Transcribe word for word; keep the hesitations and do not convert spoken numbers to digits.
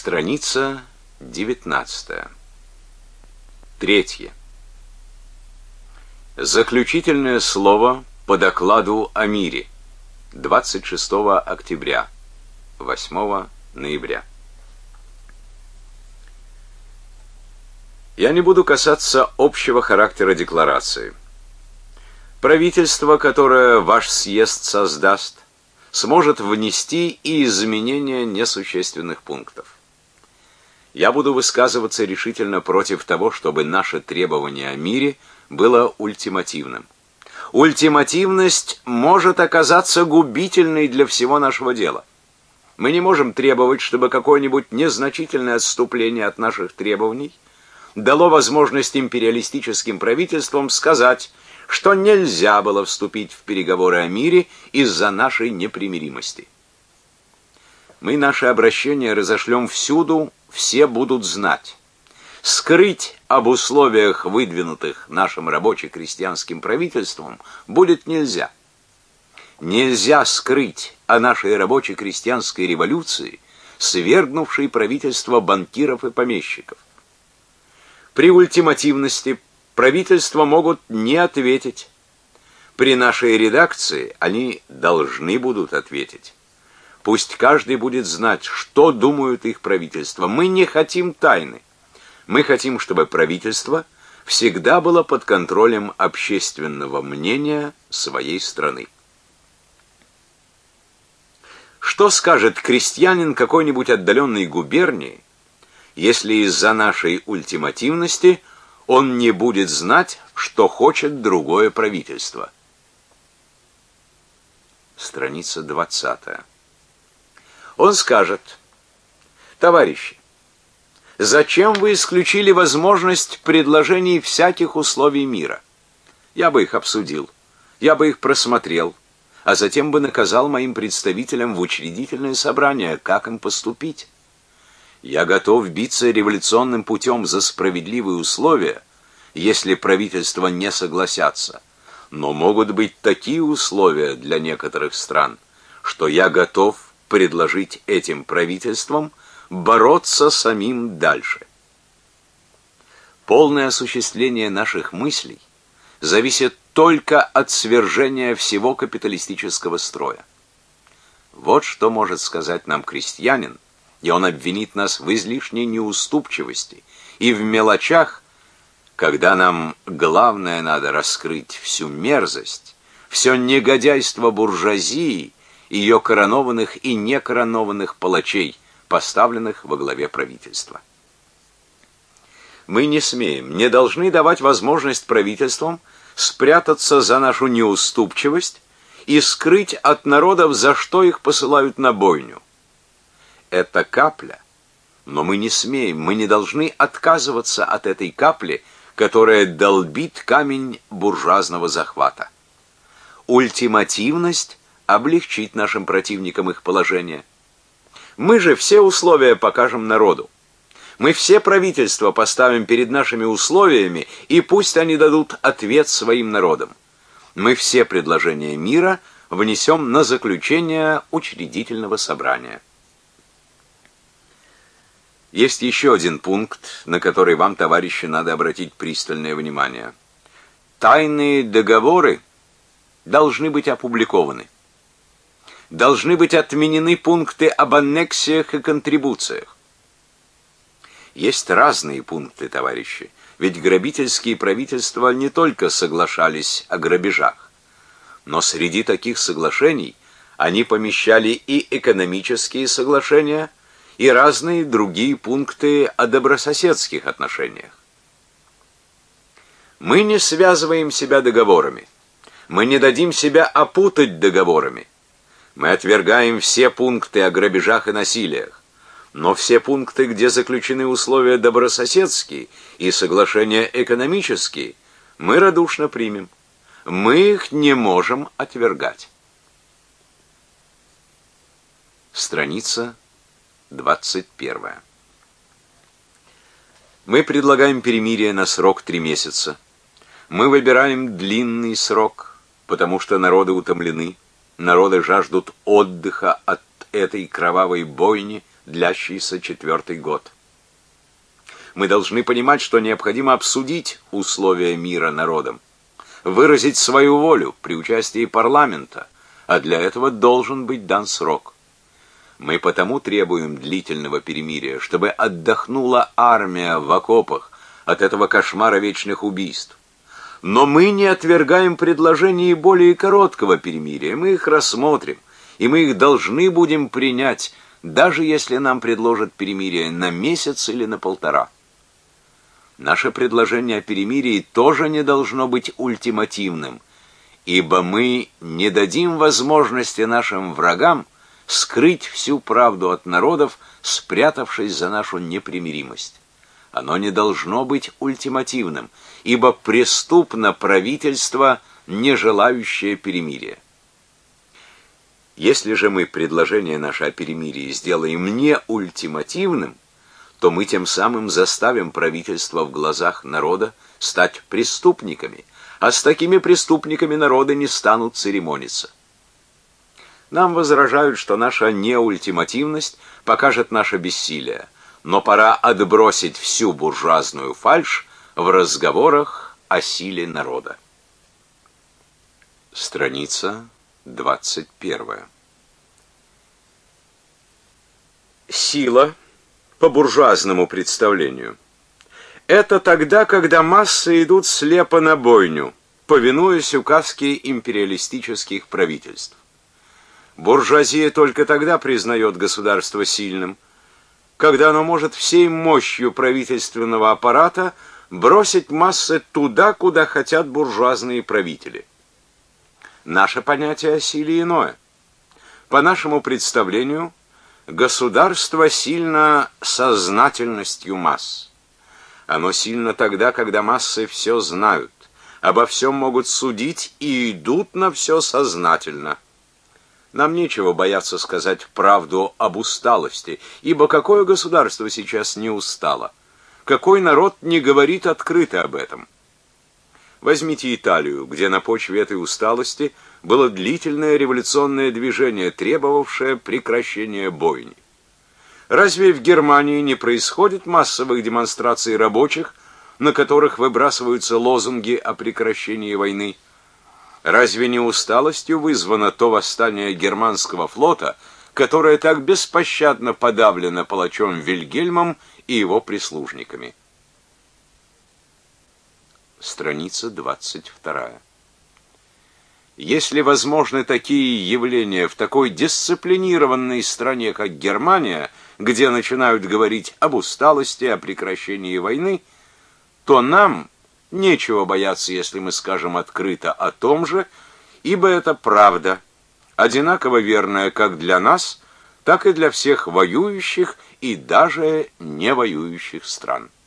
Страница девятнадцатая. Третье. Заключительное слово по докладу о мире. двадцать шестого октября, восьмого ноября. Я не буду касаться общего характера декларации. Правительство, которое ваш съезд создаст, сможет внести и изменения несущественных пунктов. Я буду высказываться решительно против того, чтобы наше требование о мире было ультимативным. Ультимативность может оказаться губительной для всего нашего дела. Мы не можем требовать, чтобы какое-нибудь незначительное отступление от наших требований дало возможность империалистическим правительствам сказать, что нельзя было вступить в переговоры о мире из-за нашей непримиримости. Мы наши обращения разошлем всюду, все будут знать. Скрыть об условиях, выдвинутых нашим рабоче-крестьянским правительством, будет нельзя. Нельзя скрыть о нашей рабоче-крестьянской революции, свергнувшей правительство банкиров и помещиков. При ультимативности правительства могут не ответить. При нашей редакции они должны будут ответить. Пусть каждый будет знать, что думают их правительства. Мы не хотим тайны. Мы хотим, чтобы правительство всегда было под контролем общественного мнения своей страны. Что скажет крестьянин какой-нибудь отдаленной губернии, если из-за нашей ультимативности он не будет знать, что хочет другое правительство? Страница двадцатая. Он скажет: товарищи, зачем вы исключили возможность предложений всяких условий мира? Я бы их обсудил, я бы их просмотрел, а затем бы наказал моим представителям в учредительное собрание, как им поступить. Я готов биться революционным путем за справедливые условия, если правительства не согласятся. Но могут быть такие условия для некоторых стран, что я готов предложить этим правительствам бороться самим дальше. Полное осуществление наших мыслей зависит только от свержения всего капиталистического строя. Вот что может сказать нам крестьянин, и он обвинит нас в излишней неуступчивости и в мелочах, когда нам главное надо раскрыть всю мерзость, все негодяйство буржуазии, ее коронованных и некоронованных палачей, поставленных во главе правительства. Мы не смеем, не должны давать возможность правительствам спрятаться за нашу неуступчивость и скрыть от народов, за что их посылают на бойню. Это капля, но мы не смеем, мы не должны отказываться от этой капли, которая долбит камень буржуазного захвата. Ультимативность облегчить нашим противникам их положение. Мы же все условия покажем народу. Мы все правительства поставим перед нашими условиями, и пусть они дадут ответ своим народам. Мы все предложения мира внесем на заключение учредительного собрания. Есть еще один пункт, на который вам, товарищи, надо обратить пристальное внимание. Тайные договоры должны быть опубликованы. Должны быть отменены пункты об аннексиях и контрибуциях. Есть разные пункты, товарищи, ведь грабительские правительства не только соглашались о грабежах, но среди таких соглашений они помещали и экономические соглашения, и разные другие пункты о добрососедских отношениях. Мы не связываем себя договорами, мы не дадим себя опутать договорами. Мы отвергаем все пункты о грабежах и насилиях, но все пункты, где заключены условия добрососедские и соглашения экономические, мы радушно примем. Мы их не можем отвергать. Страница двадцать первая. Мы предлагаем перемирие на срок три месяца. Мы выбираем длинный срок, потому что народы утомлены. Народы жаждут отдыха от этой кровавой бойни, длящийся четвертый год. Мы должны понимать, что необходимо обсудить условия мира народам, выразить свою волю при участии парламента, а для этого должен быть дан срок. Мы потому требуем длительного перемирия, чтобы отдохнула армия в окопах от этого кошмара вечных убийств. Но мы не отвергаем предложений более короткого перемирия, мы их рассмотрим, и мы их должны будем принять, даже если нам предложат перемирие на месяц или на полтора. Наше предложение о перемирии тоже не должно быть ультимативным, ибо мы не дадим возможности нашим врагам скрыть всю правду от народов, спрятавшись за нашу непримиримость. Оно не должно быть ультимативным, ибо преступно правительство, не желающее перемирия. Если же мы предложение наше о перемирии сделаем не ультимативным, то мы тем самым заставим правительство в глазах народа стать преступниками, а с такими преступниками народы не станут церемониться. Нам возражают, что наша неультимативность покажет наше бессилие, но пора отбросить всю буржуазную фальшь в разговорах о силе народа. Страница двадцать первая. Сила, по буржуазному представлению, это тогда, когда массы идут слепо на бойню, повинуясь указке империалистических правительств. Буржуазия только тогда признает государство сильным, когда оно может всей мощью правительственного аппарата бросить массы туда, куда хотят буржуазные правители. Наше понятие о силе иное. По нашему представлению, государство сильно сознательностью масс. Оно сильно тогда, когда массы все знают, обо всем могут судить и идут на все сознательно. Нам нечего бояться сказать правду об усталости, ибо какое государство сейчас не устало? Какой народ не говорит открыто об этом? Возьмите Италию, где на почве этой усталости было длительное революционное движение, требовавшее прекращения бойни. Разве в Германии не происходит массовых демонстраций рабочих, на которых выбрасываются лозунги о прекращении войны? Разве не усталостью вызвано то восстание германского флота, которое так беспощадно подавлено палачом Вильгельмом и его прислужниками? Страница двадцать вторая. Если возможны такие явления в такой дисциплинированной стране, как Германия, где начинают говорить об усталости, о прекращении войны, то нам нечего бояться, если мы скажем открыто о том же, ибо это правда, одинаково верная как для нас, так и для всех воюющих и даже не воюющих стран.